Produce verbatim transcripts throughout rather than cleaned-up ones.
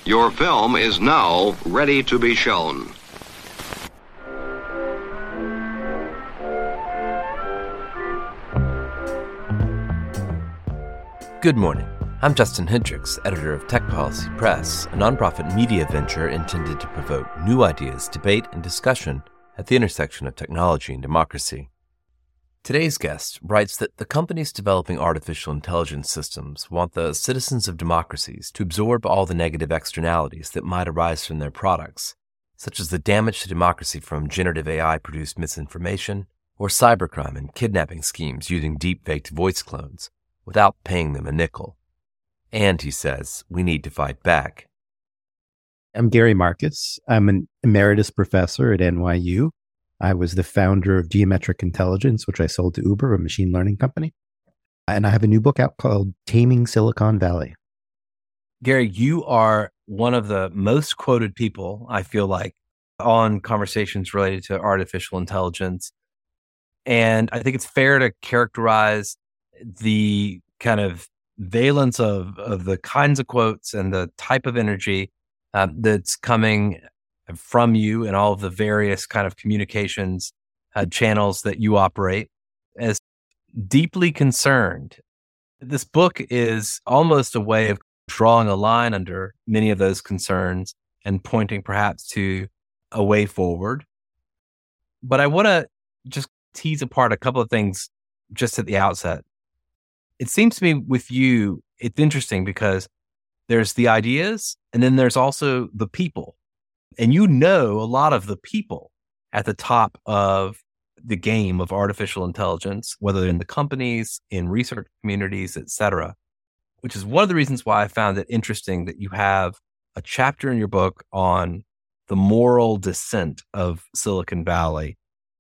Your film is now ready to be shown. Good morning. I'm Justin Hendricks, editor of Tech Policy Press, a nonprofit media venture intended to provoke new ideas, debate, and discussion at the intersection of technology and democracy. Today's guest writes that the companies developing artificial intelligence systems want the citizens of democracies to absorb all the negative externalities that might arise from their products, such as the damage to democracy from generative A I-produced misinformation or cybercrime and kidnapping schemes using deep-faked voice clones, without paying them a nickel. And, he says, we need to fight back. I'm Gary Marcus. I'm an emeritus professor at N Y U. I was the founder of Geometric Intelligence, which I sold to Uber, a machine learning company. And I have a new book out called Taming Silicon Valley. Gary, you are one of the most quoted people, I feel like, on conversations related to artificial intelligence. And I think it's fair to characterize the kind of valence of, of the kinds of quotes and the type of energy uh, that's coming from you and all of the various kind of communications uh, channels that you operate as deeply concerned. This book is almost a way of drawing a line under many of those concerns and pointing perhaps to a way forward. But I want to just tease apart a couple of things just at the outset. It seems to me with you, it's interesting because there's the ideas and then there's also the people. And you know a lot of the people at the top of the game of artificial intelligence, whether in the companies, in research communities, et cetera, which is one of the reasons why I found it interesting that you have a chapter in your book on the moral descent of Silicon Valley.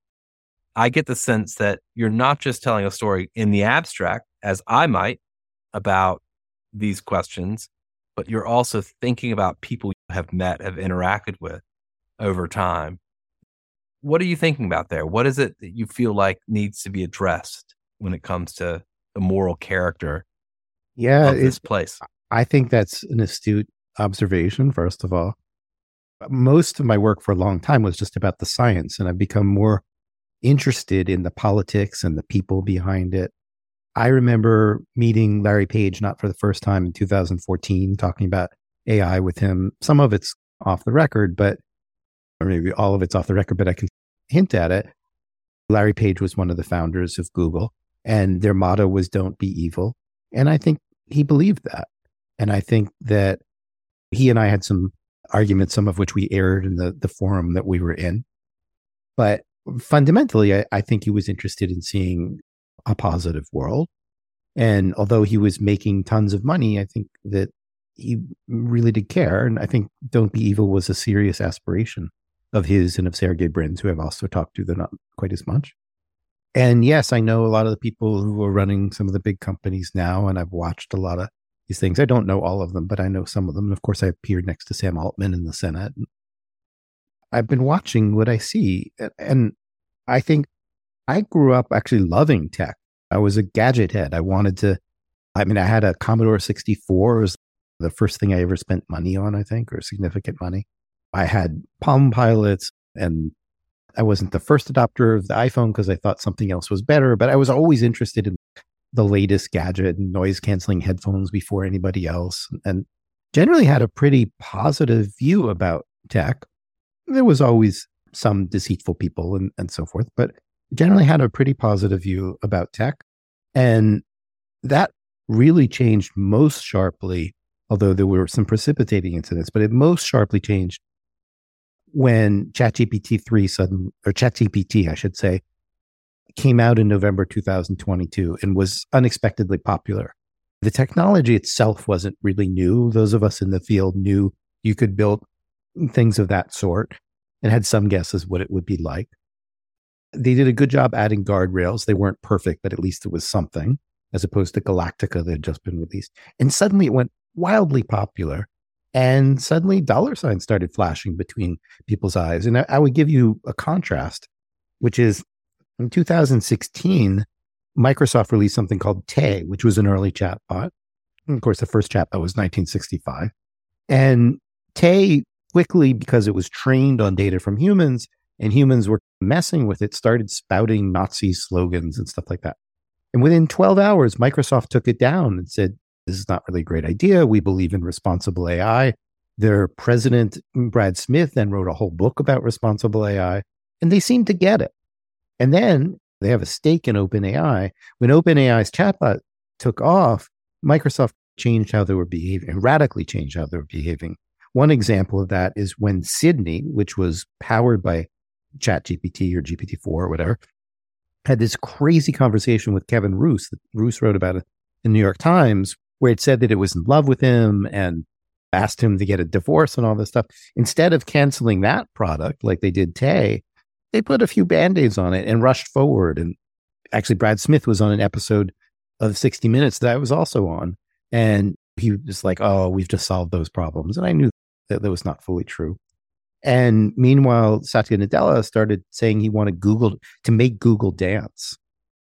I get the sense that you're not just telling a story in the abstract, as I might, about these questions, but you're also thinking about people you have met, have interacted with over time. What are you thinking about there? What is it that you feel like needs to be addressed when it comes to the moral character yeah, of this place? I think that's an astute observation, first of all. Most of my work for a long time was just about the science, and I've become more interested in the politics and the people behind it. I remember meeting Larry Page, not for the first time, in two thousand fourteen, talking about A I with him. Some of it's off the record, but, or maybe all of it's off the record, but I can hint at it. Larry Page was one of the founders of Google, and their motto was "Don't be evil." And I think he believed that. And I think that he and I had some arguments, some of which we aired in the, the forum that we were in. But fundamentally, I, I think he was interested in seeing a positive world. And although he was making tons of money, I think that he really did care. And I think Don't Be Evil was a serious aspiration of his and of Sergey Brin's, who I've also talked to, though not quite as much. And yes, I know a lot of the people who are running some of the big companies now, and I've watched a lot of these things. I don't know all of them, but I know some of them. And of course, I appeared next to Sam Altman in the Senate. I've been watching what I see, and I think I grew up actually loving tech. I was a gadget head. I wanted to, I mean, I had a Commodore sixty-four. It was the first thing I ever spent money on, I think, or significant money. I had Palm Pilots, and I wasn't the first adopter of the iPhone because I thought something else was better, but I was always interested in the latest gadget and noise canceling headphones before anybody else, and generally had a pretty positive view about tech. There was always some deceitful people and, and so forth, but generally had a pretty positive view about tech. And that really changed most sharply, although there were some precipitating incidents, but it most sharply changed when ChatGPT three sudden, or ChatGPT, I should say, came out in November two thousand twenty-two and was unexpectedly popular. The technology itself wasn't really new. Those of us in the field knew you could build things of that sort and had some guesses what it would be like. They did a good job adding guardrails. They weren't perfect, but at least it was something, as opposed to Galactica that had just been released. And suddenly it went wildly popular. And suddenly dollar signs started flashing between people's eyes. And I, I would give you a contrast, which is in two thousand sixteen, Microsoft released something called Tay, which was an early chatbot. And of course, the first chatbot was nineteen sixty-five. And Tay quickly, because it was trained on data from humans and humans were messing with it, started spouting Nazi slogans and stuff like that. And within twelve hours, Microsoft took it down and said, this is not really a great idea. We believe in responsible A I. Their president, Brad Smith, then wrote a whole book about responsible A I, and they seemed to get it. And then they have a stake in OpenAI. When OpenAI's chatbot took off, Microsoft changed how they were behaving, radically changed how they were behaving. One example of that is when Sydney, which was powered by ChatGPT or G P T four or whatever, had this crazy conversation with Kevin Roose that Roose wrote about it in the New York Times, where it said that it was in love with him and asked him to get a divorce and all this stuff. Instead of canceling that product like they did Tay, they put a few Band-Aids on it and rushed forward. And actually, Brad Smith was on an episode of sixty minutes that I was also on. And he was like, oh, we've just solved those problems. And I knew that that was not fully true. And meanwhile, Satya Nadella started saying he wanted Google to make Google dance,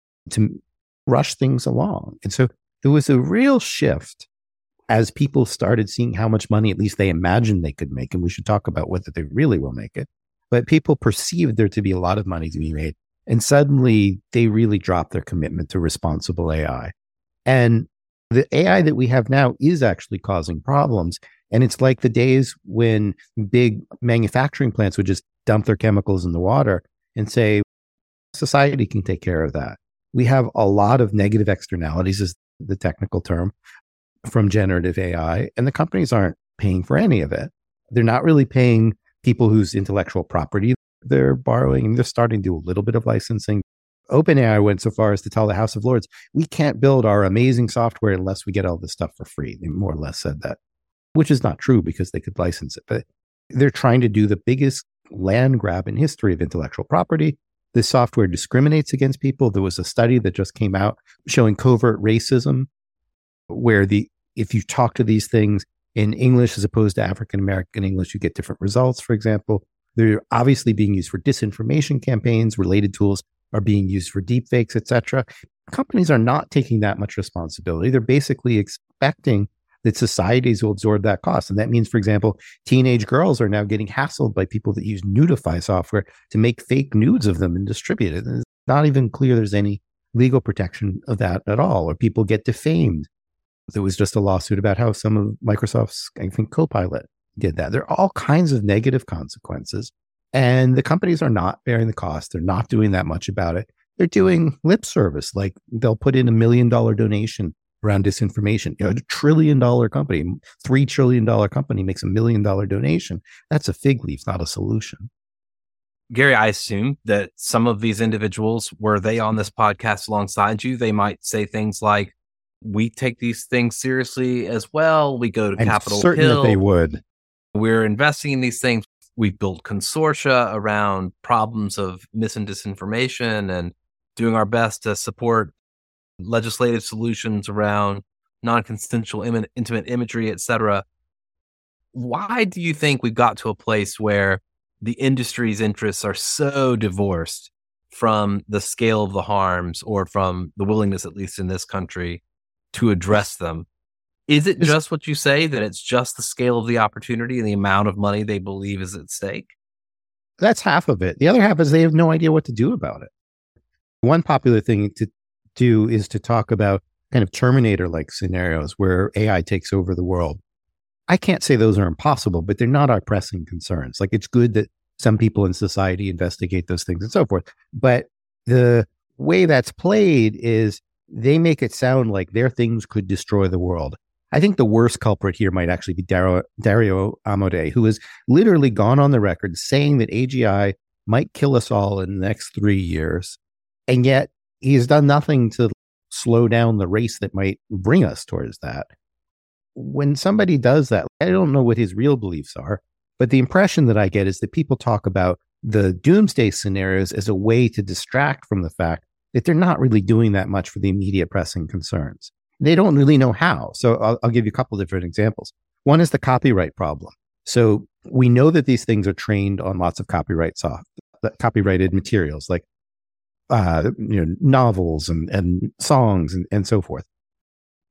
to rush things along. And so there was a real shift as people started seeing how much money, at least they imagined they could make. And we should talk about whether they really will make it. But people perceived there to be a lot of money to be made. And suddenly they really dropped their commitment to responsible A I. And the A I that we have now is actually causing problems. And it's like the days when big manufacturing plants would just dump their chemicals in the water and say, society can take care of that. We have a lot of negative externalities, is the technical term, from generative A I, and the companies aren't paying for any of it. They're not really paying people whose intellectual property they're borrowing, and they're starting to do a little bit of licensing. OpenAI went so far as to tell the House of Lords, we can't build our amazing software unless we get all this stuff for free. They more or less said that, which is not true because they could license it. But they're trying to do the biggest land grab in history of intellectual property. This software discriminates against people. There was a study that just came out showing covert racism, where the if you talk to these things in English as opposed to African American English, you get different results, for example. They're obviously being used for disinformation campaigns. Related tools are being used for deepfakes, et cetera. Companies are not taking that much responsibility. They're basically expecting that societies will absorb that cost. And that means, for example, teenage girls are now getting hassled by people that use Nudify software to make fake nudes of them and distribute it. And it's not even clear there's any legal protection of that at all, or people get defamed. There was just a lawsuit about how some of Microsoft's, I think, Copilot did that. There are all kinds of negative consequences. And the companies are not bearing the cost. They're not doing that much about it. They're doing lip service. Like they'll put in a million dollar donation around disinformation. You know, a trillion dollar company, three trillion dollar company makes a million dollar donation. That's a fig leaf, not a solution. Gary, I assume that some of these individuals, were they on this podcast alongside you, they might say things like, we take these things seriously as well. We go to I'm Capitol certain Hill. that they would. We're investing in these things. We've built consortia around problems of mis and disinformation and doing our best to support legislative solutions around non-consensual Im- intimate imagery, et cetera. Why do you think we've got to a place where the industry's interests are so divorced from the scale of the harms, or from the willingness, at least in this country, to address them? Is it just what you say, that it's just the scale of the opportunity and the amount of money they believe is at stake? That's half of it. The other half is they have no idea what to do about it. One popular thing to do is to talk about kind of Terminator-like scenarios where A I takes over the world. I can't say those are impossible, but they're not our pressing concerns. Like, it's good that some people in society investigate those things and so forth. But the way that's played is they make it sound like their things could destroy the world. I think the worst culprit here might actually be Dario, Dario Amodei, who has literally gone on the record saying that A G I might kill us all in the next three years. And yet he has done nothing to slow down the race that might bring us towards that. When somebody does that, I don't know what his real beliefs are, but the impression that I get is that people talk about the doomsday scenarios as a way to distract from the fact that they're not really doing that much for the immediate pressing concerns. They don't really know how. So I'll, I'll give you a couple different examples. One is the copyright problem. So we know that these things are trained on lots of copyright soft, copyrighted materials, like uh, you know, novels and, and songs and, and so forth.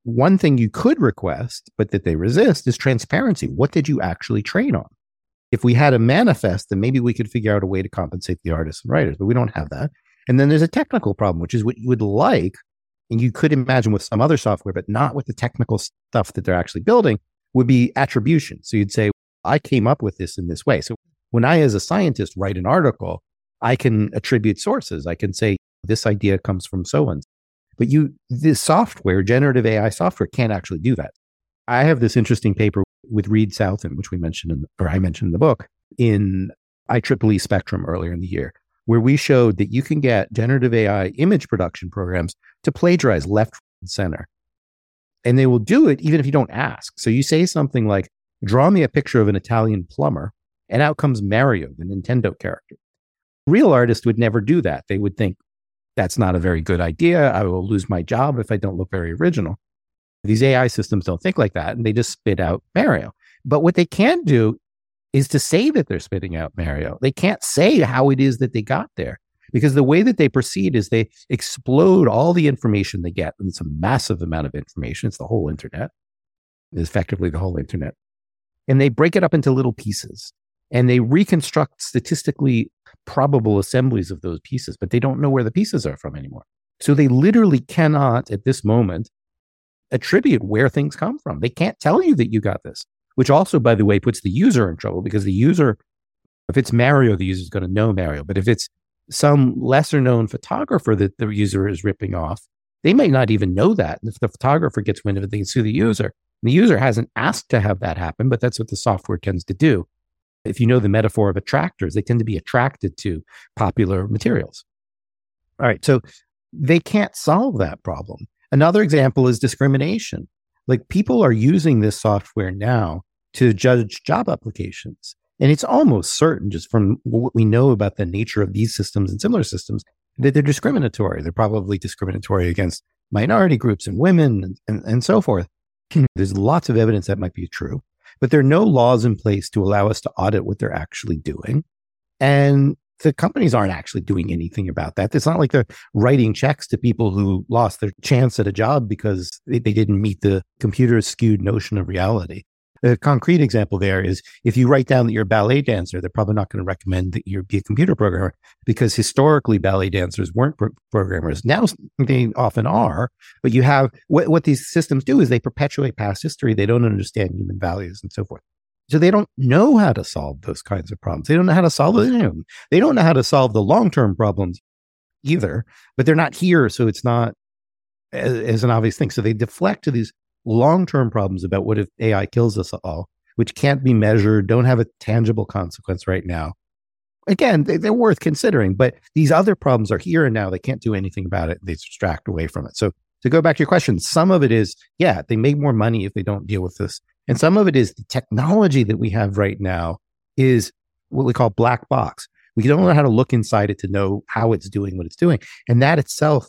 one thing you could request, but that they resist, is transparency. What did you actually train on? If we had a manifest, then maybe we could figure out a way to compensate the artists and writers, but we don't have that. And then there's a technical problem, which is what you would like, and you could imagine with some other software, but not with the technical stuff that they're actually building, would be attribution. So you'd say, I came up with this in this way. So when I, as a scientist, write an article, I can attribute sources. I can say, this idea comes from so-and-so. But you, this software, generative A I software, can't actually do that. I have this interesting paper with Reid Southon, which we mentioned in, the, or I mentioned in the book, in I triple E Spectrum earlier in the year, where we showed that you can get generative A I image production programs to plagiarize left and center. And they will do it even if you don't ask. So you say something like, draw me a picture of an Italian plumber, and out comes Mario, the Nintendo character. Real artists would never do that. They would think, that's not a very good idea. I will lose my job if I don't look very original. These A I systems don't think like that, and they just spit out Mario. But what they can't do is to say that they're spitting out Mario. They can't say how it is that they got there, because the way that they proceed is they explode all the information they get. And it's a massive amount of information. It's the whole internet. It's effectively the whole internet. And they break it up into little pieces, and they reconstruct statistically probable assemblies of those pieces, but they don't know where the pieces are from anymore. So they literally cannot, at this moment, attribute where things come from. They can't tell you that you got this, which also, by the way, puts the user in trouble, because the user, if it's Mario, the user is going to know Mario. But if it's some lesser known photographer that the user is ripping off, they may not even know that. And if the photographer gets wind of it, they can sue the user. The user hasn't asked to have that happen, but that's what the software tends to do. If you know the metaphor of attractors, they tend to be attracted to popular materials. All right, so they can't solve that problem. Another example is discrimination. Like, people are using this software now to judge job applications. And it's almost certain, just from what we know about the nature of these systems and similar systems, that they're discriminatory. They're probably discriminatory against minority groups and women and, and, and so forth. There's lots of evidence that might be true. But there are no laws in place to allow us to audit what they're actually doing. And the companies aren't actually doing anything about that. It's not like they're writing checks to people who lost their chance at a job because they, they didn't meet the computer's skewed notion of reality. A concrete example there is, if you write down that you're a ballet dancer, they're probably not going to recommend that you be a computer programmer, because historically ballet dancers weren't pro- programmers. Now they often are, but you have, what, what these systems do is they perpetuate past history. They don't understand human values and so forth. So they don't know how to solve those kinds of problems. They don't know how to solve any of them. They don't know how to solve the long-term problems either, but they're not here. So it's not as, as an obvious thing. So they deflect to these long-term problems about what if A I kills us all, which can't be measured, don't have a tangible consequence right now. Again, they, they're worth considering, but these other problems are here and now. They can't do anything about it. They distract away from it. So to go back to your question, some of it is, yeah, they make more money if they don't deal with this. And some of it is the technology that we have right now is what we call black box. We don't know how to look inside it to know how it's doing what it's doing. And that itself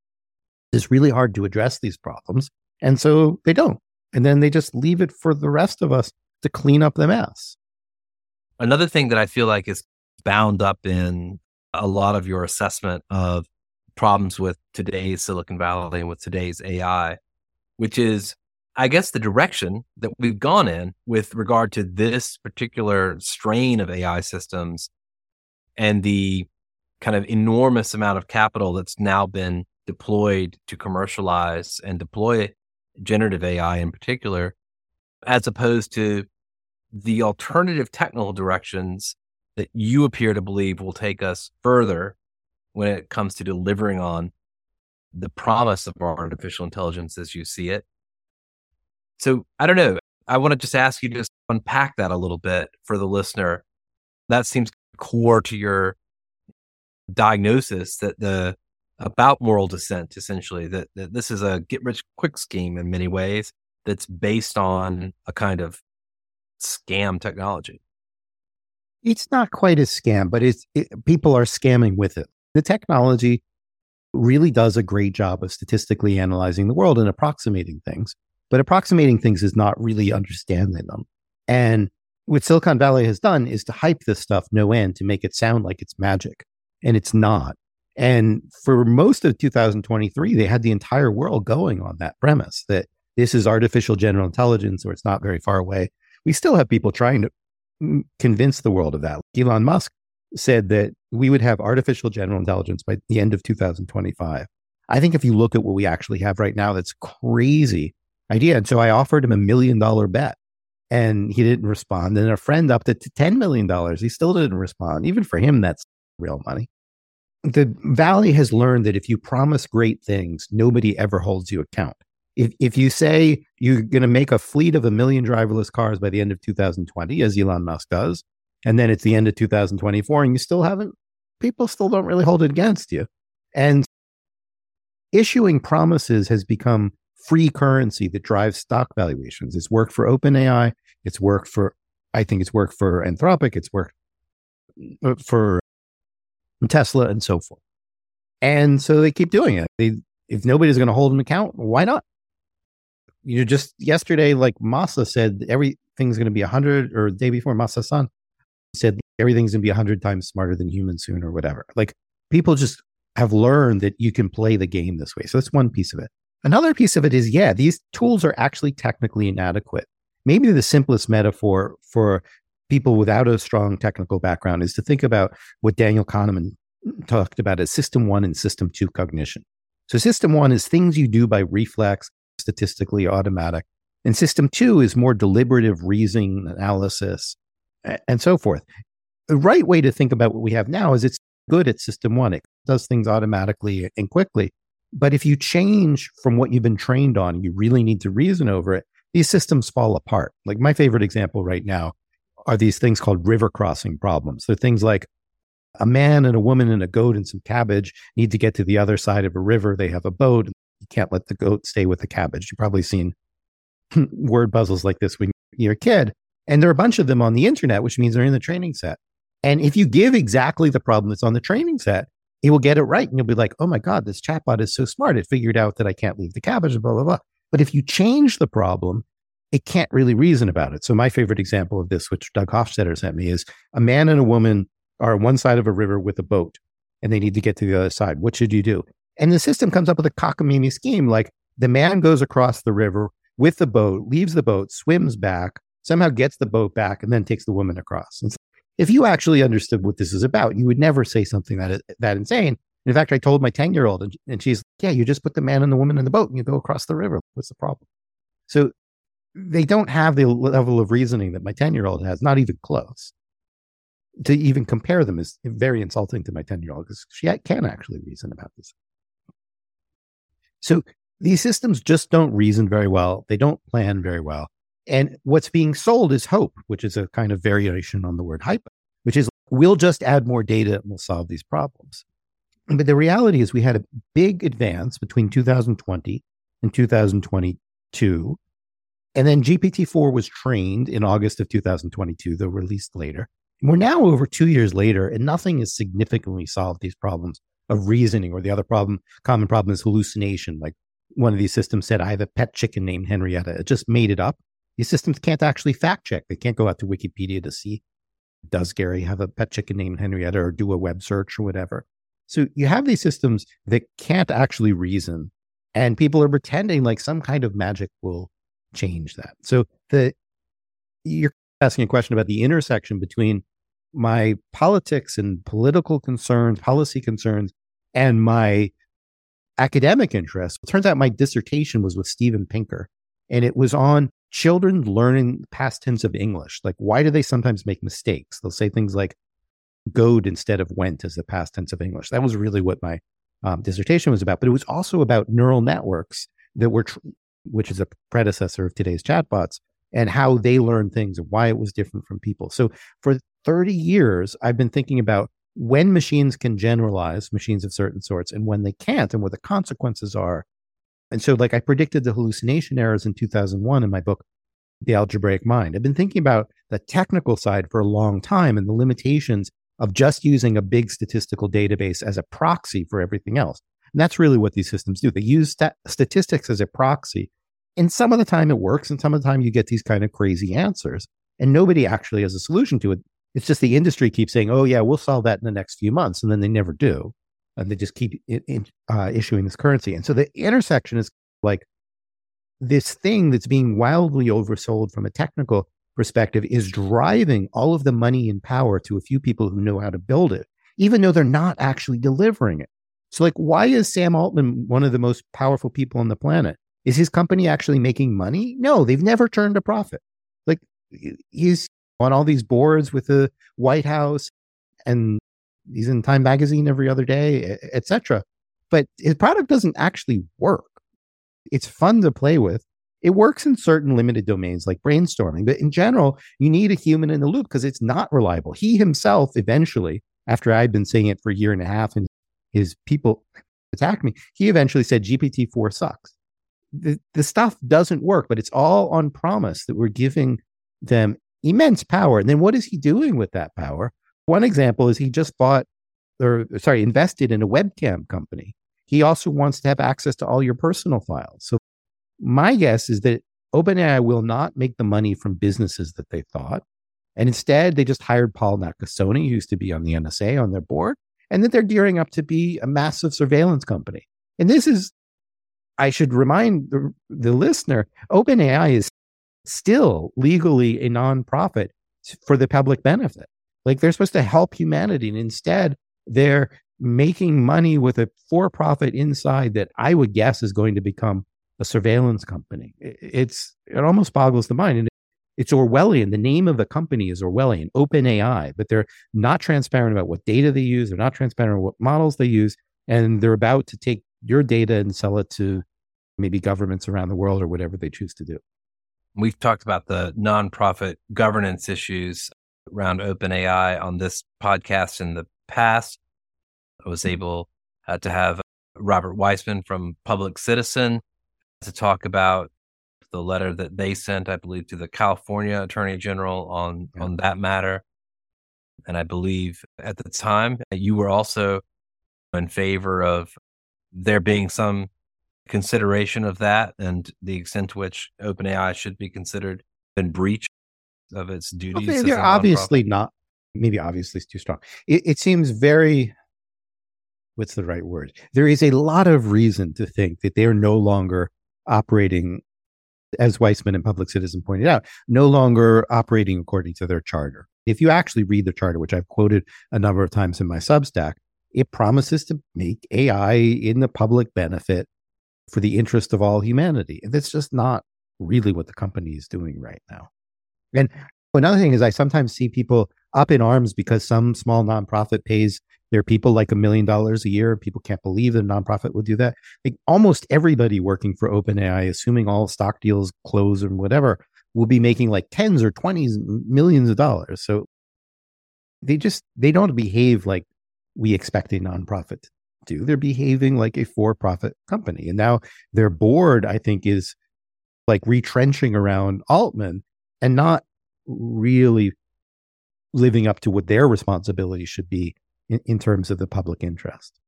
is really hard to address these problems. And so they don't. And then they just leave it for the rest of us to clean up the mess. Another thing that I feel like is bound up in a lot of your assessment of problems with today's Silicon Valley and with today's A I, which is, I guess, the direction that we've gone in with regard to this particular strain of A I systems and the kind of enormous amount of capital that's now been deployed to commercialize and deploy generative A I in particular, as opposed to the alternative technical directions that you appear to believe will take us further when it comes to delivering on the promise of artificial intelligence as you see it. So I don't know. I want to just ask you to just unpack that a little bit for the listener. That seems core to your diagnosis that the about moral dissent, essentially, that, that this is a get rich quick scheme in many ways that's based on a kind of scam technology. It's not quite a scam, but it's it, people are scamming with it. The technology really does a great job of statistically analyzing the world and approximating things, but approximating things is not really understanding them. And what Silicon Valley has done is to hype this stuff no end to make it sound like it's magic, and it's not. And for most of two thousand twenty-three, they had the entire world going on that premise that this is artificial general intelligence, or it's not very far away. We still have people trying to convince the world of that. Elon Musk said that we would have artificial general intelligence by the end of two thousand twenty-five. I think if you look at what we actually have right now, that's crazy idea. And so I offered him a million dollar bet and he didn't respond. And a friend upped it to ten million dollars. He still didn't respond. Even for him, that's real money. The Valley has learned that if you promise great things, nobody ever holds you account. If if you say you're going to make a fleet of a million driverless cars by the end of two thousand twenty, as Elon Musk does, and then it's the end of two thousand twenty-four and you still haven't, people still don't really hold it against you. And issuing promises has become free currency that drives stock valuations. It's worked for OpenAI. It's worked for, I think it's worked for Anthropic. It's worked for Tesla and so forth. And so they keep doing it. They, if nobody's going to hold them account, why not? You know, just yesterday, like Masa said, everything's going to be a hundred, or the day before, Masa-san said everything's going to be a hundred times smarter than humans soon, or whatever. Like people just have learned that you can play the game this way. So that's one piece of it. Another piece of it is, yeah, these tools are actually technically inadequate. Maybe the simplest metaphor for people without a strong technical background is to think about what Daniel Kahneman talked about as system one and system two cognition. So system one is things you do by reflex, statistically automatic. And system two is more deliberative reasoning, analysis, and so forth. The right way to think about what we have now is it's good at system one. It does things automatically and quickly. But if you change from what you've been trained on, you really need to reason over it, these systems fall apart. Like my favorite example right now are these things called river crossing problems. They're things like a man and a woman and a goat and some cabbage need to get to the other side of a river. They have a boat. You can't let the goat stay with the cabbage. You've probably seen word puzzles like this when you're a kid. And there are a bunch of them on the internet, which means they're in the training set. And if you give exactly the problem that's on the training set, it will get it right. And you'll be like, oh my God, this chatbot is so smart. It figured out that I can't leave the cabbage, blah, blah, blah. But if you change the problem, it can't really reason about it. So my favorite example of this, which Doug Hofstetter sent me, is a man and a woman are on one side of a river with a boat and they need to get to the other side. What should you do? And the system comes up with a cockamamie scheme. Like the man goes across the river with the boat, leaves the boat, swims back, somehow gets the boat back, and then takes the woman across. And so if you actually understood what this is about, you would never say something that that insane. In fact, I told my ten-year-old, and, and she's like, yeah, you just put the man and the woman in the boat and you go across the river. What's the problem? So they don't have the level of reasoning that my ten-year-old has, not even close. To even compare them is very insulting to my ten-year-old because she can actually reason about this. So these systems just don't reason very well. They don't plan very well. And what's being sold is hope, which is a kind of variation on the word hype, which is we'll just add more data and we'll solve these problems. But the reality is we had a big advance between two thousand twenty and two thousand twenty-two. And then G P T four was trained in August of two thousand twenty-two, though released later. And we're now over two years later, and nothing has significantly solved these problems of reasoning, or the other problem, common problem is hallucination. Like one of these systems said, I have a pet chicken named Henrietta. It just made it up. These systems can't actually fact check. They can't go out to Wikipedia to see, does Gary have a pet chicken named Henrietta, or do a web search or whatever. So you have these systems that can't actually reason, and people are pretending like some kind of magic will change that. So the you're asking a question about the intersection between my politics and political concerns, policy concerns, and my academic interests. It turns out my dissertation was with Steven Pinker, and it was on children learning past tense of English. Like, why do they sometimes make mistakes? They'll say things like goed instead of went as the past tense of English. That was really what my um, dissertation was about. But it was also about neural networks that were, tr- which is a predecessor of today's chatbots, and how they learn things and why it was different from people. So for thirty years, I've been thinking about when machines can generalize, machines of certain sorts, and when they can't, and what the consequences are. And so, like, I predicted the hallucination errors in two thousand one in my book, The Algebraic Mind. I've been thinking about the technical side for a long time and the limitations of just using a big statistical database as a proxy for everything else. And that's really what these systems do. They use stat- statistics as a proxy. And some of the time it works, and some of the time you get these kind of crazy answers. And nobody actually has a solution to it. It's just the industry keeps saying, oh, yeah, we'll solve that in the next few months. And then they never do. And they just keep it, it, uh, issuing this currency. And so the intersection is like, this thing that's being wildly oversold from a technical perspective is driving all of the money and power to a few people who know how to build it, even though they're not actually delivering it. So like, why is Sam Altman one of the most powerful people on the planet? Is his company actually making money? No, they've never turned a profit. Like, he's on all these boards with the White House, and he's in Time Magazine every other day, et cetera. But his product doesn't actually work. It's fun to play with. It works in certain limited domains like brainstorming, but in general, you need a human in the loop because it's not reliable. He himself, eventually, after I'd been saying it for a year and a half and his people attacked me, he eventually said G P T four sucks. The, the stuff doesn't work, but it's all on promise that we're giving them immense power. And then what is he doing with that power? One example is he just bought, or sorry, invested in a webcam company. He also wants to have access to all your personal files. So my guess is that OpenAI will not make the money from businesses that they thought. And instead, they just hired Paul Nakasone, who used to be on the N S A, on their board, and that they're gearing up to be a massive surveillance company. And this is, I should remind the, the listener, OpenAI is still legally a nonprofit for the public benefit. Like, they're supposed to help humanity. And instead, they're making money with a for-profit inside that I would guess is going to become a surveillance company. It's, it almost boggles the mind. And it's Orwellian. The name of the company is Orwellian, OpenAI, but they're not transparent about what data they use. They're not transparent about what models they use. And they're about to take your data and sell it to maybe governments around the world or whatever they choose to do. We've talked about the nonprofit governance issues around OpenAI on this podcast in the past. I was able uh, to have Robert Weissman from Public Citizen to talk about the letter that they sent, I believe, to the California Attorney General on, yeah. on that matter. And I believe at the time you were also in favor of there being some consideration of that and the extent to which OpenAI should be considered in breach of its duties. Well, they're obviously not, maybe obviously it's too strong. It, it seems very, what's the right word? There is a lot of reason to think that they are no longer operating, as Weissman and Public Citizen pointed out, no longer operating according to their charter. If you actually read the charter, which I've quoted a number of times in my Substack, it promises to make A I in the public benefit for the interest of all humanity. And that's just not really what the company is doing right now. And another thing is I sometimes see people up in arms because some small nonprofit pays their people like a million dollars a year. People can't believe that a nonprofit would do that. Like, almost everybody working for OpenAI, assuming all stock deals close or whatever, will be making like tens or twenties millions of dollars. So they just, they don't behave like we expect a nonprofit to do. They're behaving like a for-profit company. And now their board, I think, is like retrenching around Altman and not really living up to what their responsibility should be in, in terms of the public interest.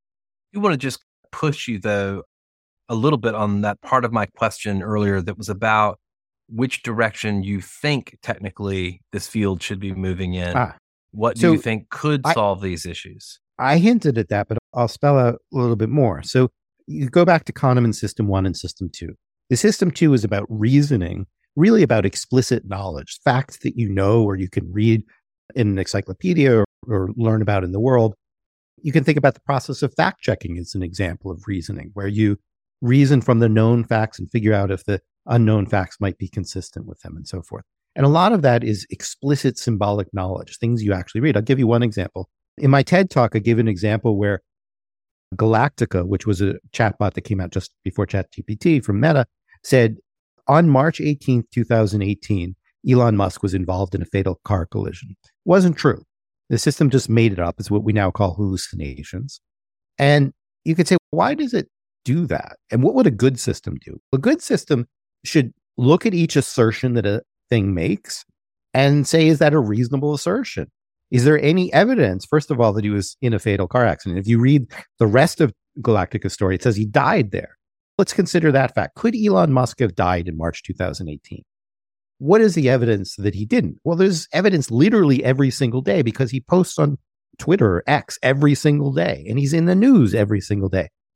I want to just push you, though, a little bit on that part of my question earlier that was about which direction you think technically this field should be moving in. Ah, what do so you think could I, solve these issues? I hinted at that, but I'll spell out a little bit more. So you go back to Kahneman System One and System Two. The System Two is about reasoning, really about explicit knowledge, facts that you know or you can read in an encyclopedia or, or learn about in the world. You can think about the process of fact checking as an example of reasoning, where you reason from the known facts and figure out if the unknown facts might be consistent with them and so forth. And a lot of that is explicit symbolic knowledge, things you actually read. I'll give you one example. In my TED Talk, I give an example where Galactica, which was a chatbot that came out just before ChatGPT from Meta, said on March eighteenth, twenty eighteen, Elon Musk was involved in a fatal car collision. It wasn't true. The system just made it up. It's what we now call hallucinations. And you could say, why does it do that? And what would a good system do? A good system should look at each assertion that a thing makes and say, is that a reasonable assertion? Is there any evidence, first of all, that he was in a fatal car accident? If you read the rest of Galactica's story, it says he died there. Let's consider that fact. Could Elon Musk have died in March twenty eighteen? What is the evidence that he didn't? Well, there's evidence literally every single day because he posts on Twitter or X every single day, and he's in the news every single day.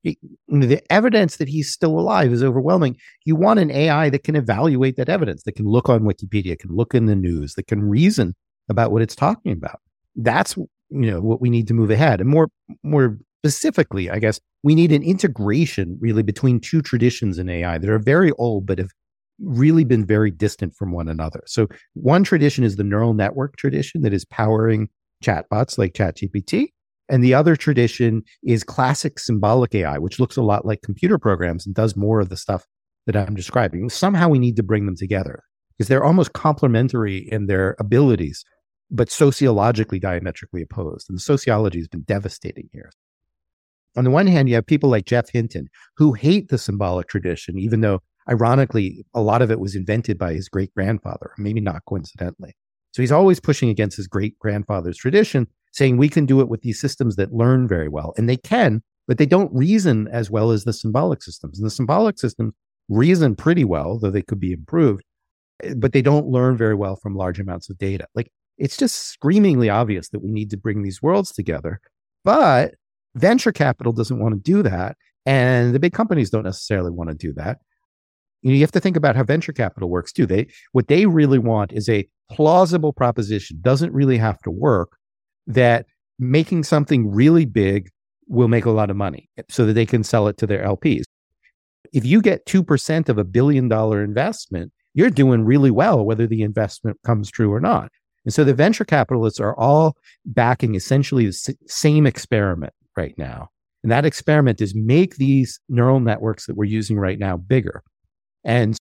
It, the evidence that he's still alive is overwhelming. You want an A I that can evaluate that evidence, that can look on Wikipedia, can look in the news, that can reason about what it's talking about. That's, you know, what we need to move ahead. And more, more specifically, I guess, we need an integration really between two traditions in A I that are very old, but have really been very distant from one another. So one tradition is the neural network tradition that is powering chatbots like ChatGPT. And the other tradition is classic symbolic A I, which looks a lot like computer programs and does more of the stuff that I'm describing. Somehow we need to bring them together because they're almost complementary in their abilities, but sociologically diametrically opposed. And the sociology has been devastating here. On the one hand, you have people like Geoff Hinton who hate the symbolic tradition, even though, ironically, a lot of it was invented by his great-grandfather, maybe not coincidentally. So he's always pushing against his great-grandfather's tradition, saying we can do it with these systems that learn very well. And they can, but they don't reason as well as the symbolic systems. And the symbolic systems reason pretty well, though they could be improved, but they don't learn very well from large amounts of data. Like, it's just screamingly obvious that we need to bring these worlds together. But venture capital doesn't want to do that. And the big companies don't necessarily want to do that. You know, you have to think about how venture capital works too. They, what they really want is a plausible proposition, doesn't really have to work, that making something really big will make a lot of money so that they can sell it to their L Ps. If you get two percent of a billion dollar investment, you're doing really well, whether the investment comes true or not. And so the venture capitalists are all backing essentially the same experiment right now. And that experiment is make these neural networks that we're using right now bigger. And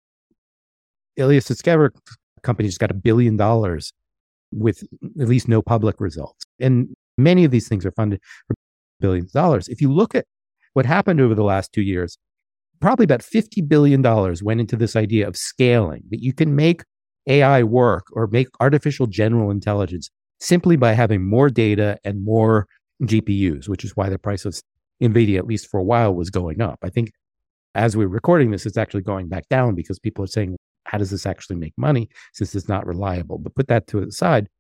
Ilya Sutskever company just got a billion dollars with at least no public results. And many of these things are funded for billions of dollars. If you look at what happened over the last two years, probably about fifty billion dollars went into this idea of scaling, that you can make A I work or make artificial general intelligence simply by having more data and more G P Us, which is why the price of NVIDIA, at least for a while, was going up. I think as we're recording this, it's actually going back down because people are saying, how does this actually make money since it's not reliable? But put that to the side.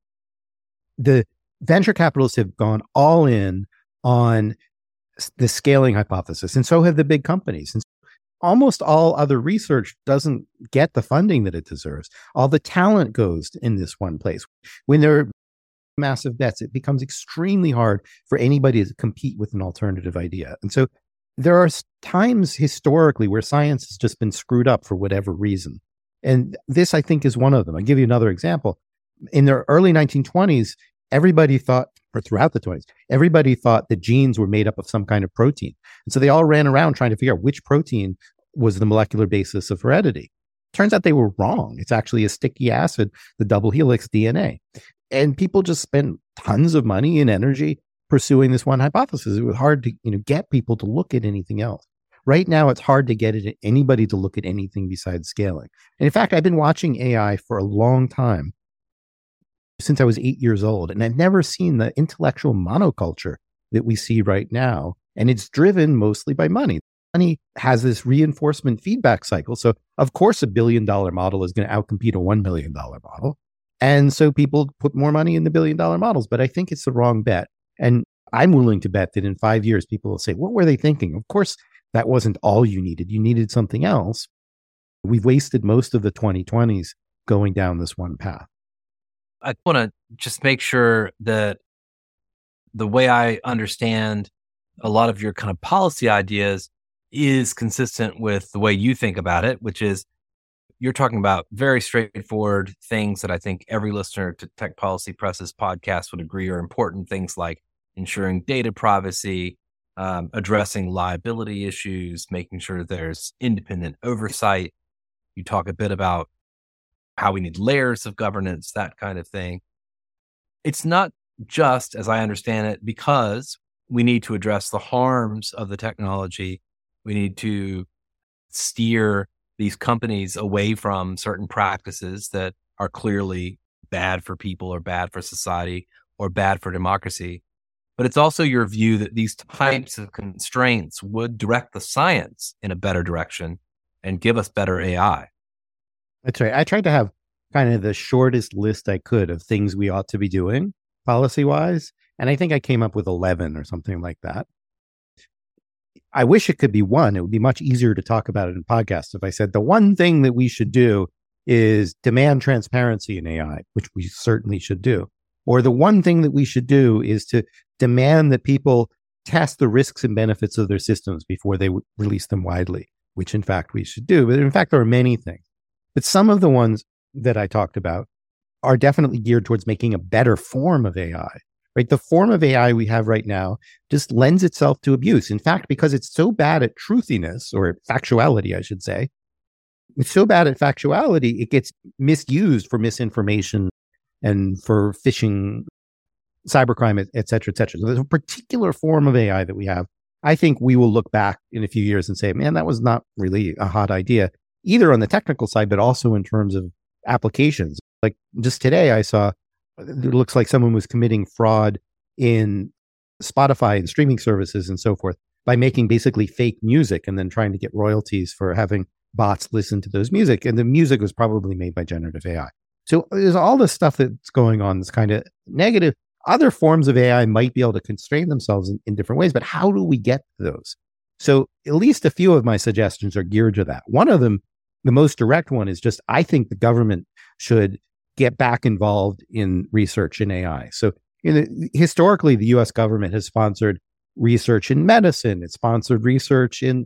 The venture capitalists have gone all in on the scaling hypothesis, and so have the big companies. And almost all other research doesn't get the funding that it deserves. All the talent goes in this one place. When there are massive bets, it becomes extremely hard for anybody to compete with an alternative idea. And so there are times historically where science has just been screwed up for whatever reason. And this, I think, is one of them. I'll give you another example. In the early nineteen twenties, everybody thought, or throughout the twenties, everybody thought that genes were made up of some kind of protein. And so they all ran around trying to figure out which protein was the molecular basis of heredity. Turns out they were wrong. It's actually a sticky acid, the double helix D N A. And people just spent tons of money and energy pursuing this one hypothesis. It was hard to, you know, get people to look at anything else. Right now, it's hard to get it, anybody to look at anything besides scaling. And in fact, I've been watching A I for a long time, since I was eight years old, and I've never seen the intellectual monoculture that we see right now. And it's driven mostly by money. Money has this reinforcement feedback cycle. So of course, a billion dollar model is going to outcompete a one million dollar model. And so people put more money in the billion dollar models, but I think it's the wrong bet. And I'm willing to bet that in five years, people will say, what were they thinking? Of course, that wasn't all you needed. You needed something else. We've wasted most of the twenty twenties going down this one path. I want to just make sure that the way I understand a lot of your kind of policy ideas is consistent with the way you think about it, which is you're talking about very straightforward things that I think every listener to Tech Policy Press's podcast would agree are important, things like ensuring data privacy, um, addressing liability issues, making sure there's independent oversight. You talk a bit about how we need layers of governance, that kind of thing. It's not just, as I understand it, because we need to address the harms of the technology. We need to steer these companies away from certain practices that are clearly bad for people or bad for society or bad for democracy. But it's also your view that these types of constraints would direct the science in a better direction and give us better A I. That's right. I tried to have kind of the shortest list I could of things we ought to be doing policy-wise. And I think I came up with eleven or something like that. I wish it could be one. It would be much easier to talk about it in podcasts if I said the one thing that we should do is demand transparency in A I, which we certainly should do. Or the one thing that we should do is to demand that people test the risks and benefits of their systems before they w- release them widely, which in fact we should do. But in fact, there are many things. But some of the ones that I talked about are definitely geared towards making a better form of A I. Right? The form of A I we have right now just lends itself to abuse. In fact, because it's so bad at truthiness or factuality, I should say, it's so bad at factuality, it gets misused for misinformation and for phishing, cybercrime, et cetera, et cetera. So there's a particular form of A I that we have. I think we will look back in a few years and say, man, that was not really a hot idea, either on the technical side, but also in terms of applications. Like just today, I saw it looks like someone was committing fraud in Spotify and streaming services and so forth by making basically fake music and then trying to get royalties for having bots listen to those music. And the music was probably made by generative A I. So there's all this stuff that's going on that's kind of negative. Other forms of A I might be able to constrain themselves in, in different ways, but how do we get to those? So at least a few of my suggestions are geared to that. One of them, the most direct one, is just I think the government should get back involved in research in A I. So you know, historically, the U S government has sponsored research in medicine. It's sponsored research in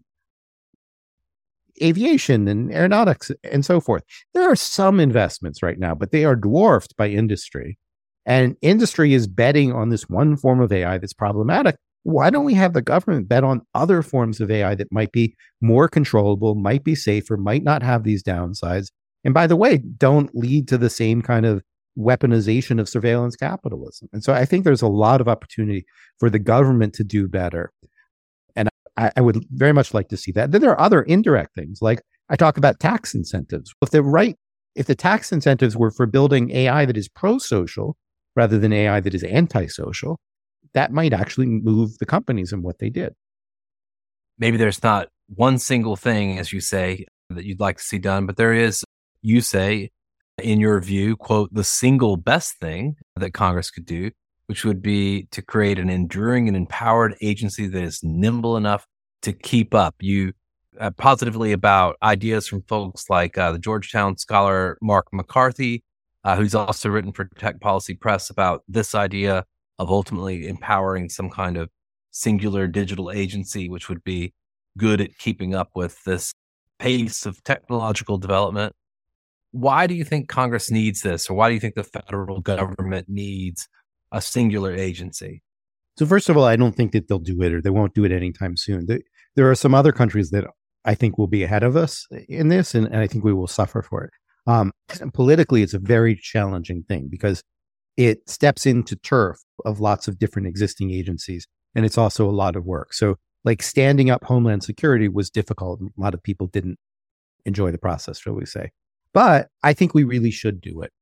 aviation and aeronautics and so forth. There are some investments right now, but they are dwarfed by industry. And industry is betting on this one form of A I that's problematic. Why don't we have the government bet on other forms of A I that might be more controllable, might be safer, might not have these downsides? And by the way, don't lead to the same kind of weaponization of surveillance capitalism. And so I think there's a lot of opportunity for the government to do better. And I, I would very much like to see that. Then there are other indirect things, like I talk about tax incentives. If the right, if the tax incentives were for building A I that is pro-social rather than A I that is anti-social, that might actually move the companies in what they did. Maybe there's not one single thing, as you say, that you'd like to see done, but there is, you say, in your view, quote, the single best thing that Congress could do, which would be to create an enduring and empowered agency that is nimble enough to keep up. You uh, positively about ideas from folks like uh, the Georgetown scholar Mark McCarthy, uh, who's also written for Tech Policy Press about this idea of ultimately empowering some kind of singular digital agency, which would be good at keeping up with this pace of technological development. Why do you think Congress needs this? Or why do you think the federal government needs a singular agency? So first of all, I don't think that they'll do it or they won't do it anytime soon. There, there are some other countries that I think will be ahead of us in this, and, and I think we will suffer for it. Um, politically, it's a very challenging thing because it steps into turf of lots of different existing agencies, and it's also a lot of work. So like standing up Homeland Security was difficult. A lot of people didn't enjoy the process, shall we say. But I think we really should do it.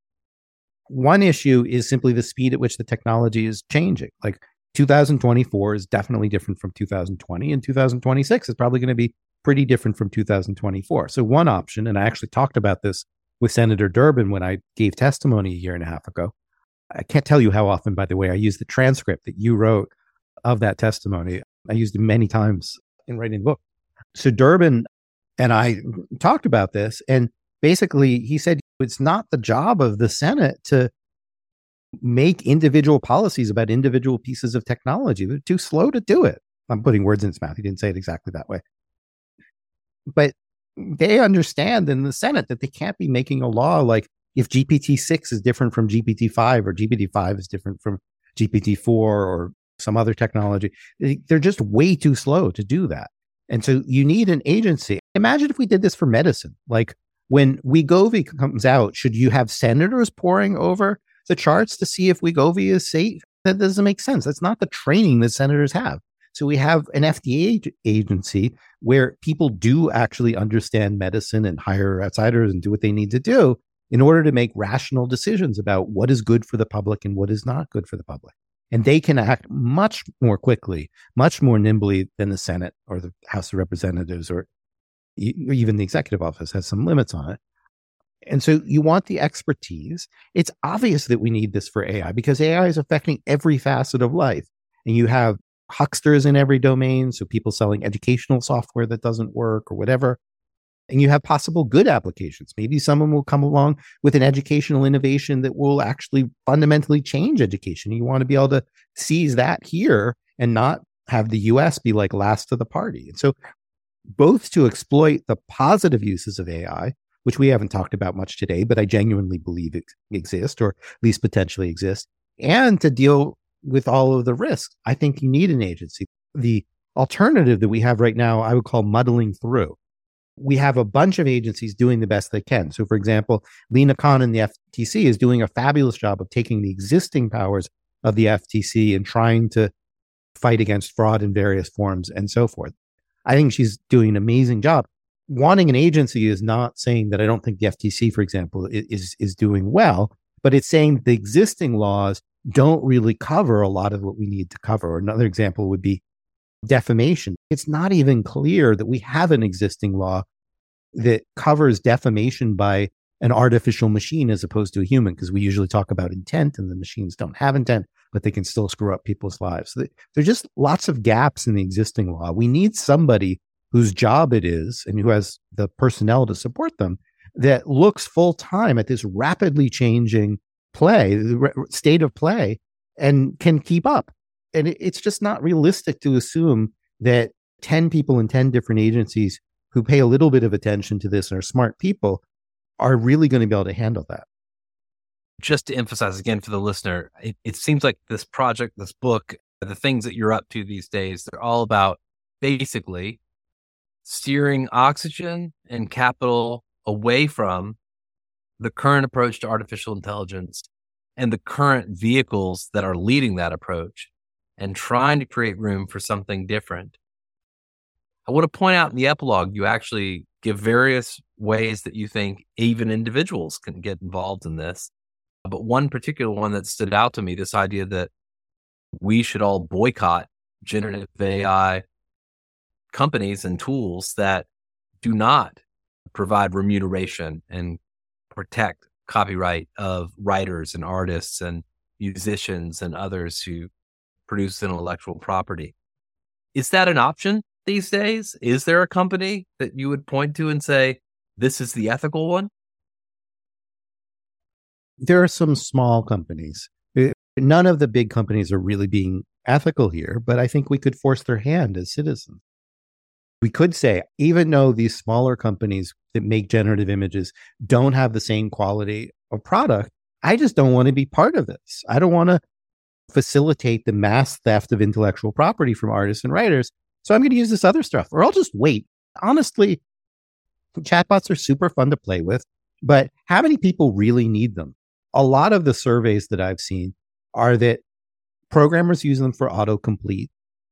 One issue is simply the speed at which the technology is changing. Like two thousand twenty-four is definitely different from two thousand twenty, and two thousand twenty-six is probably going to be pretty different from two thousand twenty-four. So one option, and I actually talked about this with Senator Durbin when I gave testimony a year and a half ago. I can't tell you how often, by the way, I used the transcript that you wrote of that testimony. I used it many times in writing the book. So Durbin and I talked about this, and basically he said it's not the job of the Senate to make individual policies about individual pieces of technology. They're too slow to do it. I'm putting words in his mouth. He didn't say it exactly that way. But they understand in the Senate that they can't be making a law like if G P T six is different from G P T five or G P T five is different from G P T four or some other technology. They're just way too slow to do that. And so you need an agency. Imagine if we did this for medicine. Like when Wegovy comes out, should you have senators poring over the charts to see if Wegovy is safe? That doesn't make sense. That's not the training that senators have. So we have an F D A agency where people do actually understand medicine and hire outsiders and do what they need to do in order to make rational decisions about what is good for the public and what is not good for the public. And they can act much more quickly, much more nimbly than the Senate or the House of Representatives or even the executive office has some limits on it. And so you want the expertise. It's obvious that we need this for A I because A I is affecting every facet of life. And you have hucksters in every domain. So people selling educational software that doesn't work or whatever. And you have possible good applications. Maybe someone will come along with an educational innovation that will actually fundamentally change education. You want to be able to seize that here and not have the U S be like last to the party. And so both to exploit the positive uses of A I, which we haven't talked about much today, but I genuinely believe it exist, or at least potentially exist, and to deal with all of the risks. I think you need an agency. The alternative that we have right now, I would call muddling through. We have a bunch of agencies doing the best they can. So, for example, Lina Khan in the F T C is doing a fabulous job of taking the existing powers of the F T C and trying to fight against fraud in various forms and so forth. I think she's doing an amazing job. Wanting an agency is not saying that I don't think the F T C, for example, is, is doing well, but it's saying the existing laws don't really cover a lot of what we need to cover. Another example would be defamation. It's not even clear that we have an existing law that covers defamation by an artificial machine as opposed to a human, because we usually talk about intent and the machines don't have intent, but they can still screw up people's lives. So there's just lots of gaps in the existing law. We need somebody whose job it is and who has the personnel to support them that looks full time at this rapidly changing play, the state of play, and can keep up. And it's just not realistic to assume that ten people in ten different agencies who pay a little bit of attention to this and are smart people are really going to be able to handle that. Just to emphasize again for the listener, it, it seems like this project, this book, the things that you're up to these days, they're all about basically steering oxygen and capital away from the current approach to artificial intelligence and the current vehicles that are leading that approach and trying to create room for something different. I want to point out in the epilogue, you actually give various ways that you think even individuals can get involved in this. But one particular one that stood out to me, this idea that we should all boycott generative A I companies and tools that do not provide remuneration and protect copyright of writers and artists and musicians and others who produce intellectual property. Is that an option these days? Is there a company that you would point to and say, this is the ethical one? There are some small companies. None of the big companies are really being ethical here, but I think we could force their hand as citizens. We could say, even though these smaller companies that make generative images don't have the same quality of product, I just don't want to be part of this. I don't want to facilitate the mass theft of intellectual property from artists and writers. So I'm going to use this other stuff, or I'll just wait. Honestly, chatbots are super fun to play with, but how many people really need them? A lot of the surveys that I've seen are that programmers use them for autocomplete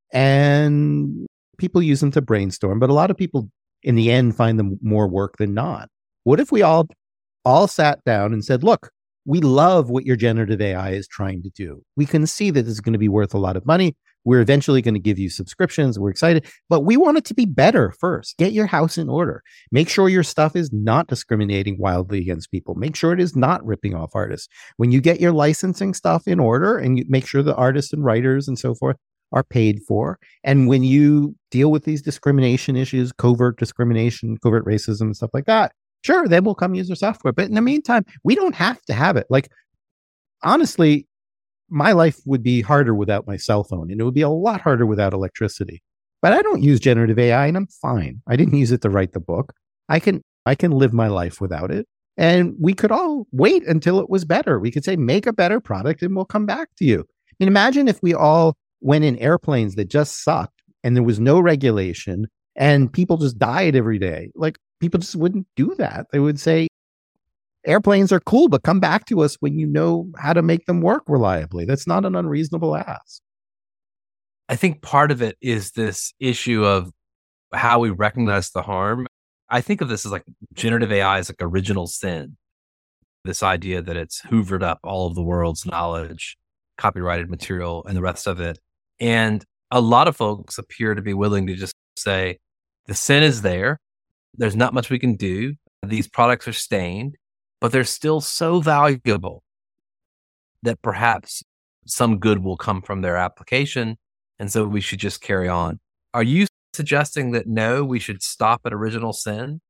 and people use them to brainstorm, but a lot of people in the end find them more work than not. What if we all all sat down and said, look, we love what your generative A I is trying to do. We can see that this is going to be worth a lot of money. We're eventually going to give you subscriptions. We're excited, but we want it to be better first. Get your house in order. Make sure your stuff is not discriminating wildly against people. Make sure it is not ripping off artists. When you get your licensing stuff in order and you make sure the artists and writers and so forth are paid for. And when you deal with these discrimination issues, covert discrimination, covert racism, and stuff like that, sure, then we'll come use your software. But in the meantime, we don't have to have it. Like, honestly, my life would be harder without my cell phone, and it would be a lot harder without electricity. But I don't use generative A I, and I'm fine. I didn't use it to write the book. I can I can live my life without it. And we could all wait until it was better. We could say, make a better product, and we'll come back to you. I mean, imagine if we all went in airplanes that just sucked, and there was no regulation, and people just died every day. Like, people just wouldn't do that. They would say, airplanes are cool, but come back to us when you know how to make them work reliably. That's not an unreasonable ask. I think part of it is this issue of how we recognize the harm. I think of this as like generative A I as like original sin. This idea that it's hoovered up all of the world's knowledge, copyrighted material, and the rest of it. And a lot of folks appear to be willing to just say, the sin is there. There's not much we can do. These products are stained, but they're still so valuable that perhaps some good will come from their application. And so we should just carry on. Are you suggesting that no, we should stop at original sin?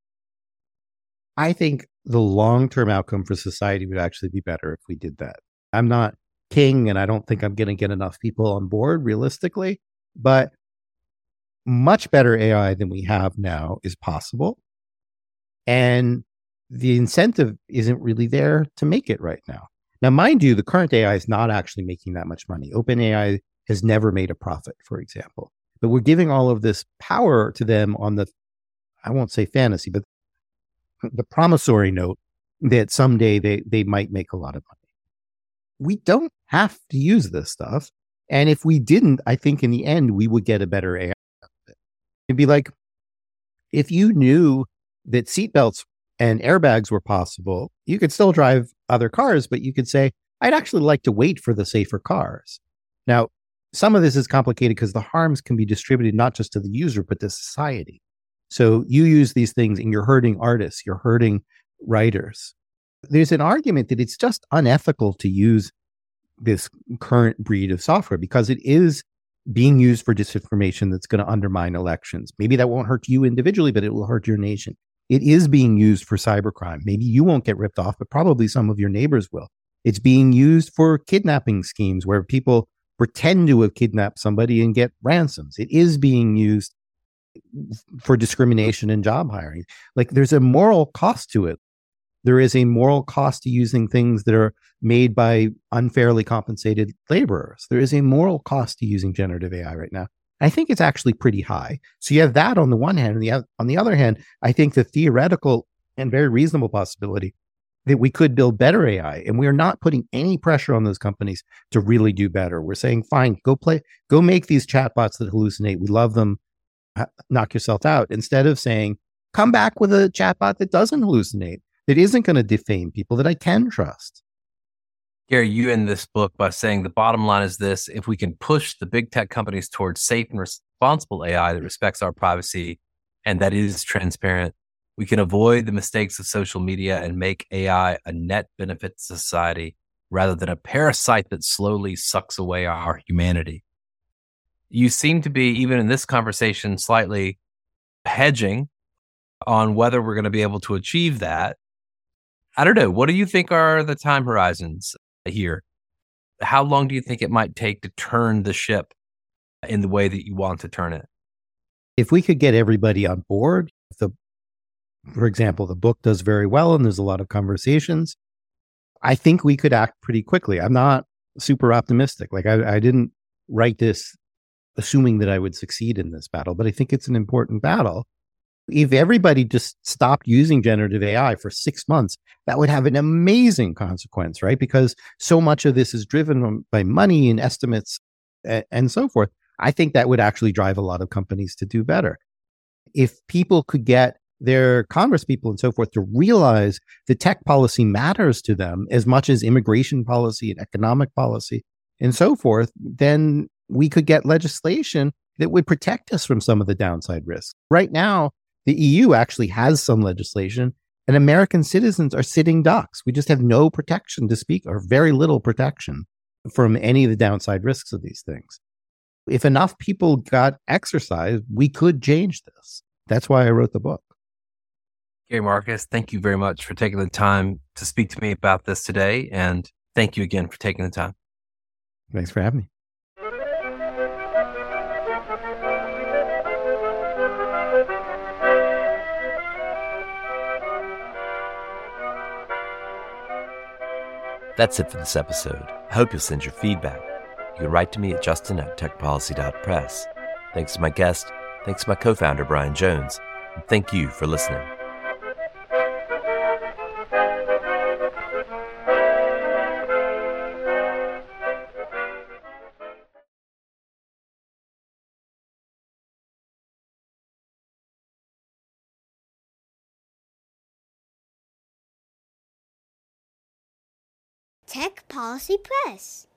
I think the long-term outcome for society would actually be better if we did that. I'm not king, and I don't think I'm going to get enough people on board realistically, but much better A I than we have now is possible. And the incentive isn't really there to make it right now. Now, mind you, the current A I is not actually making that much money. OpenAI has never made a profit, for example. But we're giving all of this power to them on the, I won't say fantasy, but the promissory note that someday they, they might make a lot of money. We don't have to use this stuff. And if we didn't, I think in the end, we would get a better A I. It'd be like, if you knew that seatbelts and airbags were possible, you could still drive other cars, but you could say, I'd actually like to wait for the safer cars. Now, some of this is complicated because the harms can be distributed not just to the user, but to society. So you use these things and you're hurting artists, you're hurting writers. There's an argument that it's just unethical to use this current breed of software because it is being used for disinformation that's going to undermine elections. Maybe that won't hurt you individually, but it will hurt your nation. It is being used for cybercrime. Maybe you won't get ripped off, but probably some of your neighbors will. It's being used for kidnapping schemes where people pretend to have kidnapped somebody and get ransoms. It is being used for discrimination in job hiring. Like, there's a moral cost to it. There is a moral cost to using things that are made by unfairly compensated laborers. There is a moral cost to using generative A I right now. I think it's actually pretty high. So you have that on the one hand. And the, on the other hand, I think the theoretical and very reasonable possibility that we could build better A I. And we are not putting any pressure on those companies to really do better. We're saying, fine, go play, go make these chatbots that hallucinate. We love them. Knock yourself out. Instead of saying, come back with a chatbot that doesn't hallucinate, that isn't going to defame people, that I can trust. Gary, you end this book by saying the bottom line is this: if we can push the big tech companies towards safe and responsible A I that respects our privacy and that is transparent, we can avoid the mistakes of social media and make A I a net benefit to society rather than a parasite that slowly sucks away our humanity. You seem to be, even in this conversation, slightly hedging on whether we're going to be able to achieve that. I don't know. What do you think are the time horizons here? How long do you think it might take to turn the ship in the way that you want to turn it? If we could get everybody on board, the, for example, the book does very well and there's a lot of conversations, I think we could act pretty quickly. I'm not super optimistic. Like I, I didn't write this assuming that I would succeed in this battle, but I think it's an important battle. If everybody just stopped using generative A I for six months, that would have an amazing consequence, right? Because so much of this is driven by money and estimates and, and so forth. I think that would actually drive a lot of companies to do better. If people could get their congresspeople and so forth to realize that tech policy matters to them as much as immigration policy and economic policy and so forth, then we could get legislation that would protect us from some of the downside risks. Right now, the E U actually has some legislation and American citizens are sitting ducks. We just have no protection to speak, or very little protection from any of the downside risks of these things. If enough people got exercise, we could change this. That's why I wrote the book. Gary Marcus, thank you very much for taking the time to speak to me about this today. And thank you again for taking the time. Thanks for having me. That's it for this episode. I hope you'll send your feedback. You can write to me at justin at techpolicy dot press. Thanks to my guest, thanks to my co-founder, Brian Jones, and thank you for listening. Tech Policy Press.